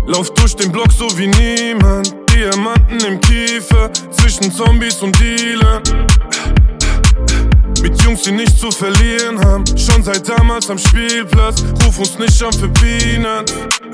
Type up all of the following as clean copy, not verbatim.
Lauf durch den Block so wie niemand. Diamanten im Kiefer, zwischen Zombies und Dealern. Mit Jungs, die nichts zu verlieren haben. Schon seit damals am Spielplatz. Ruf uns nicht an für Peanuts.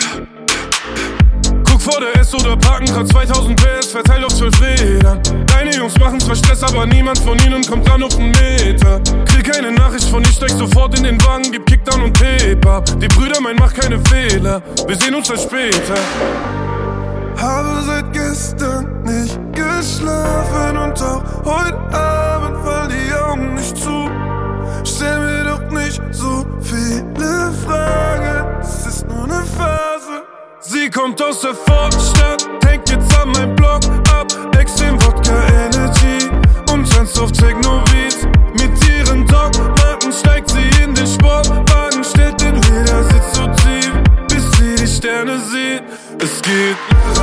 Guck vor der S oder parken, grad 2000 PS, verteilt auf 12 Rädern. Deine Jungs machen zwar Stress, aber niemand von ihnen kommt ran auf 1 Meter. Krieg keine Nachricht von ich, steig sofort in den Wagen, gib Kickdown und Tape ab. Die Brüder meinen, mach keine Fehler, wir sehen uns dann später. Habe seit gestern nicht geschlafen und auch heute Abend fallen die Augen nicht zu. Stell mir doch nicht so viele Fragen, es ist nur ne Phase. Sie kommt aus der Vorstadt, hängt jetzt an mein Block ab. Extrem Wodka Energy und tanzt auf Techno-Beats. Mit ihren Dogmaten steigt sie in den Sportwagen, stellt den Ledersitz so tief, bis sie die Sterne sieht. Es geht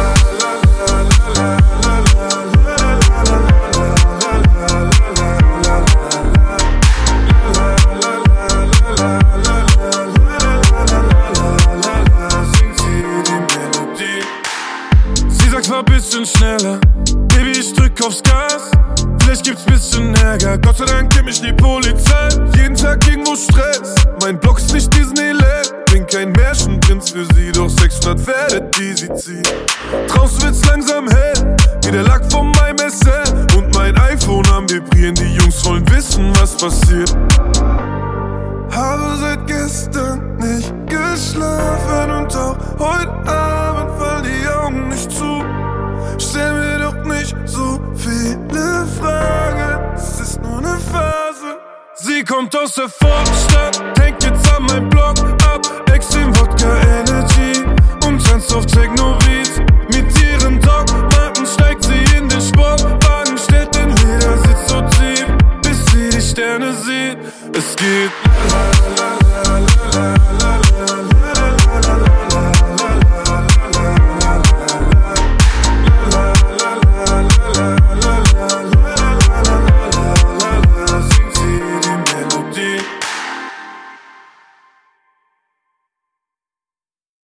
war bisschen schneller, Baby, ich drück aufs Gas. Vielleicht gibt's bisschen Ärger, Gott sei Dank kennt mich die Polizei. Jeden Tag irgendwo Stress, mein Block ist nicht Disneyland. Bin kein Märchenprinz für sie, doch 600 Pferde, die sie zieht. Draußen wird's langsam hell, wie der Lack von meinem SL. Und mein iPhone am Vibrieren, die Jungs wollen wissen, was passiert. Habe seit gestern nicht geschlafen und auch heute Abend fallen die Augen nicht zu. Stell mir doch nicht so viele Fragen, es ist nur ne Phase. Sie kommt aus der Vorstadt, hängt jetzt an mein Block ab. Extrem Wodka Energy und tanzt auf Techno-Beats.